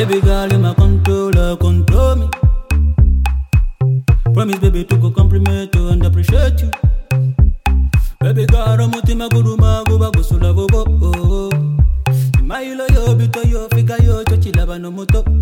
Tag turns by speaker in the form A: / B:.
A: Baby girl, you my controller, control me. Promise baby to go compliment you and appreciate you. Baby girl, mutima guruma guba gusula bobo. Imailo yo bito yo fika yo chochi laba no moto.